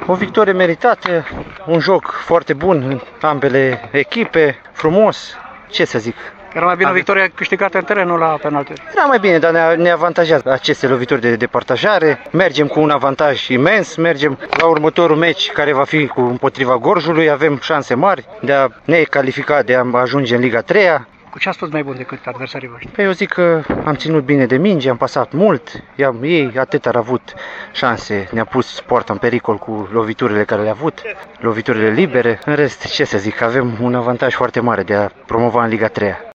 O victorie meritată, un joc foarte bun în ambele echipe, frumos, ce să zic. Era mai bine o victorie câștigată în terenul la penalturi. Era mai bine, dar ne avantajează aceste lovituri de departajare. Mergem cu un avantaj imens, mergem la următorul meci care va fi împotriva Gorjului. Avem șanse mari de a ne califica, de a ajunge în Liga 3-a. Cu ce ați fost mai bun decât adversarii voștri? Păi eu zic că am ținut bine de minge, am pasat mult, ei atât au avut șanse, ne-a pus poarta în pericol cu loviturile care le-a avut, loviturile libere. În rest, ce să zic, avem un avantaj foarte mare de a promova în Liga 3-a.